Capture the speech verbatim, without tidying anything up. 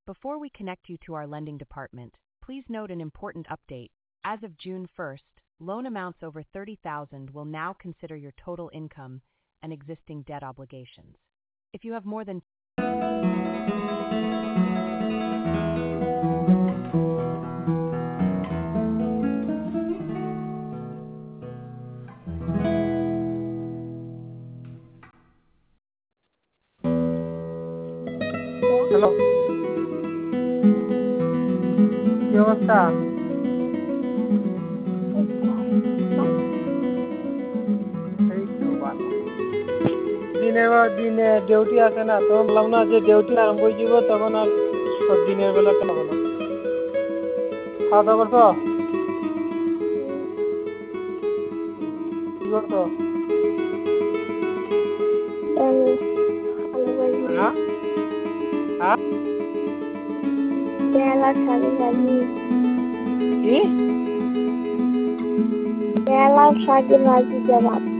Before we connect you to our lending department, please note an important update. As of June first, loan amounts over thirty thousand will now consider your total income and existing debt obligations. If you have more than hello, কি অবস্থা? এই তো ভালো। দিনের বেলা দিনে duty আছে না, তখন বললাম না যে ডিউটি আরম্ভ হয়ে যাব, তখন আর সব দিনের বেলা খাবো না। খাওয়া দাওয়া করছো? কি করছো? হ্যাঁ হ্যাঁ পেয়ালা শাড়ি ভাজি কি পেয়ালা শাড়ি ভাজি জবাব